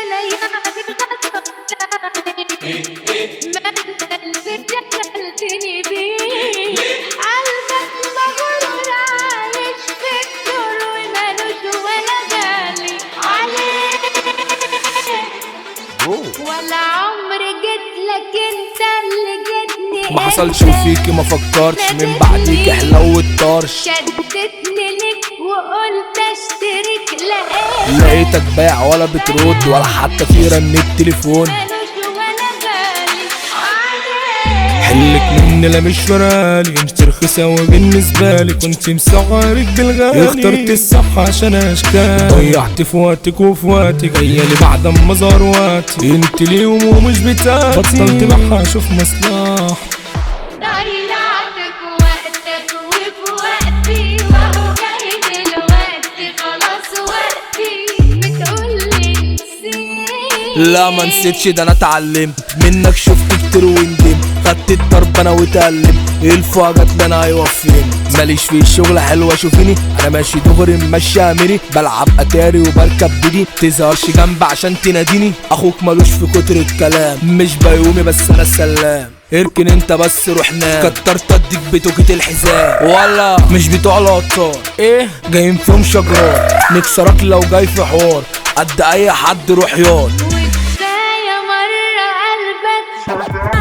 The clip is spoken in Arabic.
ولا عمري جيتلك انت اللي جيتني. ما حصلش وفيكي ما فكرتش من بعديك حلو الطرش. شدتني لك وقلت اشترك لقيتك بايع ولا بترد ولا حتى في رنة تليفون. حلك مني لا مش فرالي انت رخيصة وبالنسبة لي كنت مسعرك بالغالي. اخترت الصح عشان اشكال ضيعت في وقتك وفي وقتك جايالي بعد اما ظهر وقتي انت اليوم ومش بتاعتي. بطلت بحا اشوف مصلحة ضيعتك وقتك وفي وقتي وهو جاي دلوقتي خلاص وقتي بتقولي نسيت. لا ما نسيتش ده انا اتعلمت منك شفت كتير وندمت. خدت الضرب انا واتألم الفا جات لي انا هيوفيني. ماليش في الشغل حلوة شوفيني انا ماشي دغري ماشي امري. بلعب اتاري وبركب ديدي تظهرش جنب عشان تناديني. اخوك ملوش في كتر الكلام مش بيومي بس انا السلام. اركن انت بس روح نام كترت اديك بتوكة الحزام ولا مش بتوع الابطال ايه جايين فيهم شجرات. نكسرك لو جاي في حوار قد اي حد روح ياض. وكفاية مرة قلبك